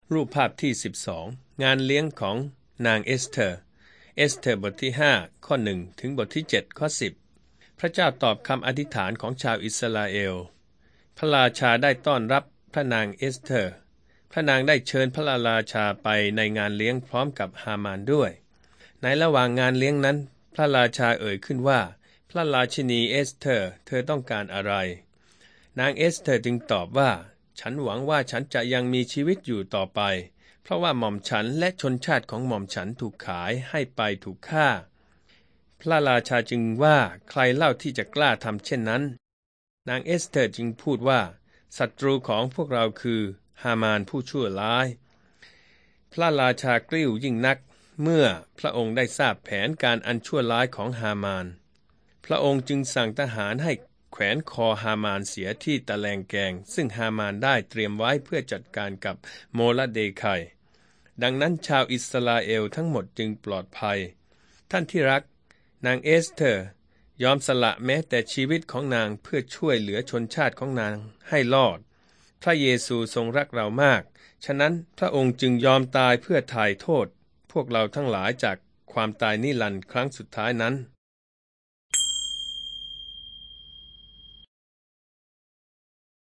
รูปภาพที่12งานเลี้ยงของนางเอสเธอร์บทที่5ข้อ1ถึงบทที่7ข้อ10พระเจ้าตอบคำอธิษฐานของชาวอิสราเอลพระราชาได้ต้อนรับพระนางเอสเธอร์พระนางได้เชิญพระราชาไปในงานเลี้ยงพร้อมกับฮามานด้วยในระหว่างงานเลี้ยงนั้นพระราชาเอ่ยขึ้นว่าพระราชินีเอสเธอร์เธอต้องการอะไรนางเอสเธอร์จึงตอบว่าฉันหวังว่าฉันจะยังมีชีวิตอยู่ต่อไปเพราะว่าหม่อมฉันและชนชาติของหม่อมฉันถูกขายให้ไปถูกฆ่าพระราชาจึงว่าใครเล่าที่จะกล้าทำเช่นนั้นนางเอสเธอร์จึงพูดว่าศัตรูของพวกเราคือฮามานผู้ชั่วร้ายพระราชากริ้วยิ่งนักเมื่อพระองค์ได้ทราบแผนการอันชั่วร้ายของฮามานพระองค์จึงสั่งทหารให้แขวนคอฮามานเสียที่ตะแลงแกงซึ่งฮามานได้เตรียมไว้เพื่อจัดการกับโมลเดคายดังนั้นชาวอิสราเอลทั้งหมดจึงปลอดภัยท่านที่รักนางเอสเธอร์ยอมสละแม้แต่ชีวิตของนางเพื่อช่วยเหลือชนชาติของนางให้รอดพระเยซูทรงรักเรามากฉะนั้นพระองค์จึงยอมตายเพื่อไถ่โทษพวกเราทั้งหลายจากความตายนิรันดร์ครั้งสุดท้ายนั้น